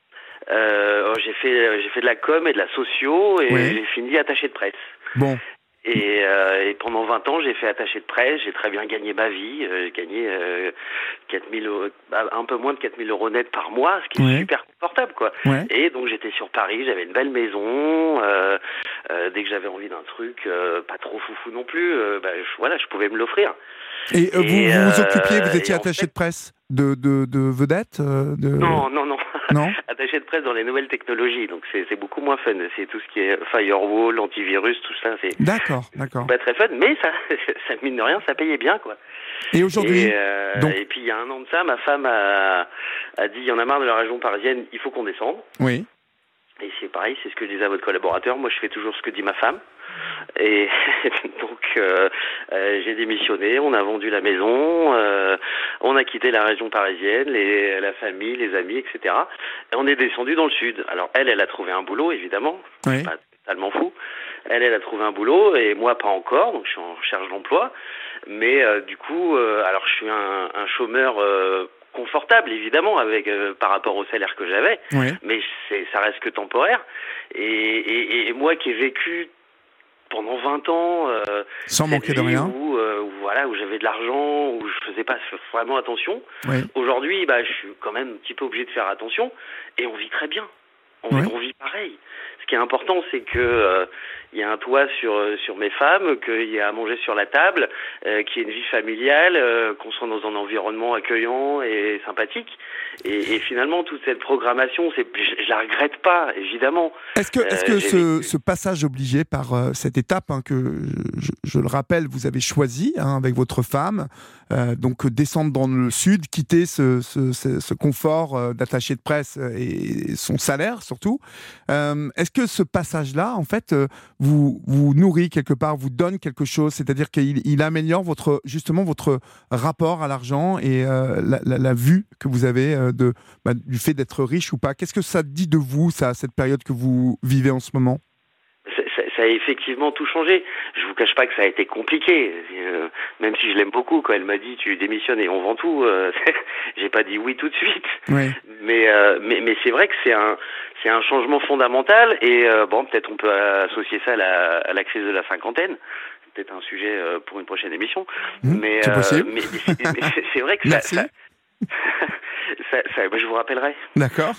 J'ai fait de la com et de la socio et j'ai fini attaché de presse. Bon. Et pendant 20 ans, j'ai fait attaché de presse, j'ai très bien gagné ma vie, j'ai gagné 4000 un peu moins de 4000 € net par mois, ce qui est super confortable, quoi. Ouais. Et donc j'étais sur Paris, j'avais une belle maison, dès que j'avais envie d'un truc, pas trop foufou non plus, je pouvais me l'offrir. Et vous vous occupiez, vous étiez attaché de presse de vedettes Non. Non. Attaché de presse dans les nouvelles technologies, donc c'est beaucoup moins fun. C'est tout ce qui est firewall, antivirus, tout ça. D'accord. Pas très fun, mais ça mine de rien, ça payait bien, quoi. Et aujourd'hui et puis il y a un an de ça, ma femme a dit, il y en a marre de la région parisienne, il faut qu'on descende. Oui. Et c'est pareil, c'est ce que je disais à votre collaborateur. Moi, je fais toujours ce que dit ma femme. Et donc, j'ai démissionné, on a vendu la maison, on a quitté la région parisienne, la famille, les amis, etc. Et on est descendu dans le sud. Alors, elle a trouvé un boulot, évidemment. Oui. Pas totalement fou. Elle a trouvé un boulot et moi, pas encore. Donc, je suis en recherche d'emploi. Mais du coup, alors, je suis un chômeur... confortable évidemment par rapport au salaire que j'avais, mais ça reste que temporaire. Et moi qui ai vécu pendant 20 ans sans manquer de rien, où j'avais de l'argent, où je faisais pas vraiment attention. Aujourd'hui, je suis quand même un petit peu obligé de faire attention et on vit très bien. On vit pareil. Ce qui est important, c'est que il y a un toit sur mes femmes, qu'il y a à manger sur la table, qu'il y ait une vie familiale, qu'on soit dans un environnement accueillant et sympathique. Et finalement, toute cette programmation, je la regrette pas, évidemment. Est-ce que ce passage obligé par cette étape que je le rappelle, vous avez choisi avec votre femme, donc descendre dans le sud, quitter ce confort d'attaché de presse et son salaire surtout. Est-ce que ce passage-là, en fait, vous nourrit quelque part, vous donne quelque chose, c'est-à-dire qu'il améliore justement votre rapport à l'argent et la vue que vous avez du fait d'être riche ou pas? Qu'est-ce que ça dit de vous, cette période que vous vivez en ce moment? Ça a effectivement tout changé. Je vous cache pas que ça a été compliqué, même si je l'aime beaucoup. Quand elle m'a dit tu démissionnes et on vend tout, j'ai pas dit oui tout de suite. Oui. Mais c'est vrai que c'est un changement fondamental et peut-être on peut associer ça à la crise de la cinquantaine. C'est peut-être un sujet pour une prochaine émission. C'est possible. Mais c'est vrai que ça je vous rappellerai. D'accord.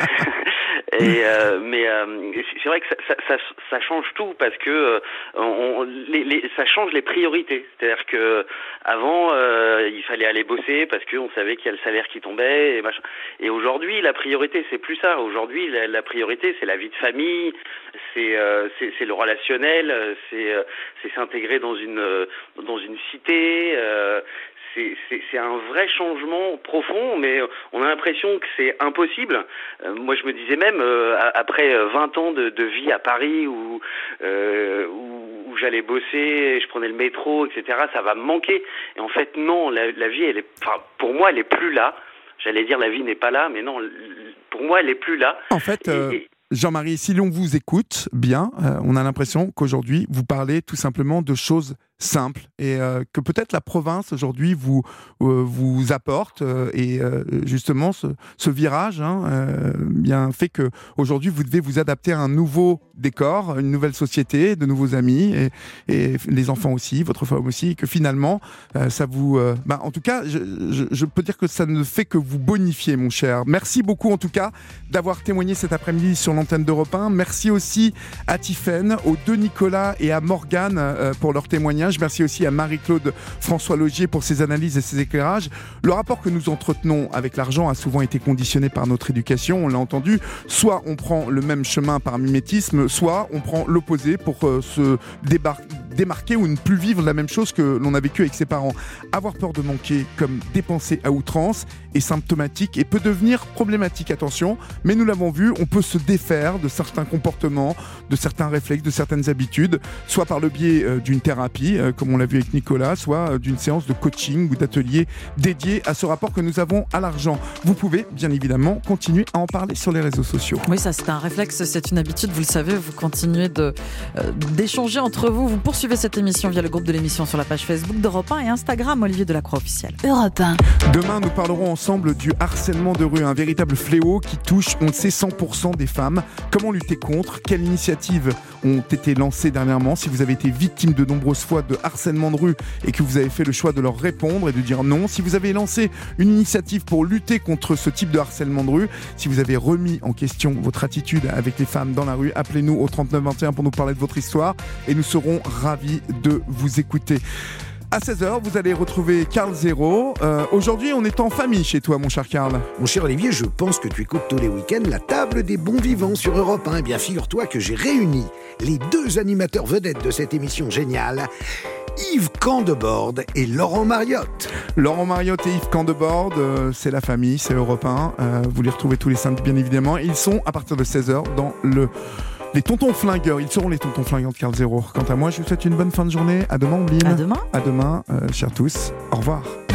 Mais c'est vrai que ça change tout parce que ça change les priorités. C'est-à-dire que avant il fallait aller bosser parce qu'on savait qu'il y a le salaire qui tombait et machin. Et aujourd'hui la priorité c'est plus ça. Aujourd'hui la priorité c'est la vie de famille, c'est le relationnel, c'est s'intégrer dans une cité. C'est un vrai changement profond, mais on a l'impression que c'est impossible. Moi, je me disais même, après 20 ans de vie à Paris, où j'allais bosser, je prenais le métro, etc., ça va me manquer. Et en fait, non, la vie, pour moi, elle est plus là. J'allais dire la vie n'est pas là, mais non, pour moi, elle est plus là. En fait... Jean-Marie, si l'on vous écoute bien, on a l'impression qu'aujourd'hui, vous parlez tout simplement de choses simple et que peut-être la province aujourd'hui vous apporte et justement ce virage bien fait que aujourd'hui vous devez vous adapter à un nouveau décor, une nouvelle société, de nouveaux amis et les enfants aussi, votre femme aussi, et que finalement ça vous en tout cas je peux dire que ça ne fait que vous bonifier, mon cher. Merci beaucoup en tout cas d'avoir témoigné cet après-midi sur l'antenne d'Europe 1. Merci aussi à Tiffaine, aux deux Nicolas et à Morgane pour leur témoignage. Merci aussi à Marie-Claude François-Logier pour ses analyses et ses éclairages. Le rapport que nous entretenons avec l'argent a souvent été conditionné par notre éducation, on l'a entendu. Soit on prend le même chemin par mimétisme, soit on prend l'opposé pour se démarquer ou ne plus vivre la même chose que l'on a vécu avec ses parents. Avoir peur de manquer, comme dépenser à outrance, est symptomatique et peut devenir problématique. Attention, mais nous l'avons vu, on peut se défaire de certains comportements, de certains réflexes, de certaines habitudes, soit par le biais d'une thérapie, comme on l'a vu avec Nicolas, soit d'une séance de coaching ou d'atelier dédié à ce rapport que nous avons à l'argent. Vous pouvez, bien évidemment, continuer à en parler sur les réseaux sociaux. Oui, ça c'est un réflexe, c'est une habitude, vous le savez, vous continuez d'échanger entre vous. Vous poursuivez cette émission via le groupe de l'émission sur la page Facebook d'Europe 1 et Instagram, Olivier Delacroix officiel. Europe 1. Demain, nous parlerons ensemble du harcèlement de rue, un véritable fléau qui touche, on le sait, 100% des femmes. Comment lutter contre ? Quelles initiatives ont été lancées dernièrement ? Si vous avez été victime de nombreuses fois de harcèlement de rue et que vous avez fait le choix de leur répondre et de dire non, si vous avez lancé une initiative pour lutter contre ce type de harcèlement de rue, si vous avez remis en question votre attitude avec les femmes dans la rue, appelez-nous au 3921 pour nous parler de votre histoire et nous serons ravis de vous écouter. À 16h, vous allez retrouver Karl Zéro. Aujourd'hui, on est en famille chez toi, mon cher Karl. Mon cher Olivier, je pense que tu écoutes tous les week-ends la table des bons vivants sur Europe 1. Eh bien, figure-toi que j'ai réuni les deux animateurs vedettes de cette émission géniale, Yves Candebord et Laurent Mariotte. Laurent Mariotte et Yves Candebord, c'est la famille, c'est Europe 1. Vous les retrouvez tous les samedis, bien évidemment. Ils sont, à partir de 16h, dans les tontons flingueurs. Ils seront les tontons flingueurs de Karl Zéro. Quant à moi, je vous souhaite une bonne fin de journée. À demain, Ombline. À demain. À demain, chers tous. Au revoir.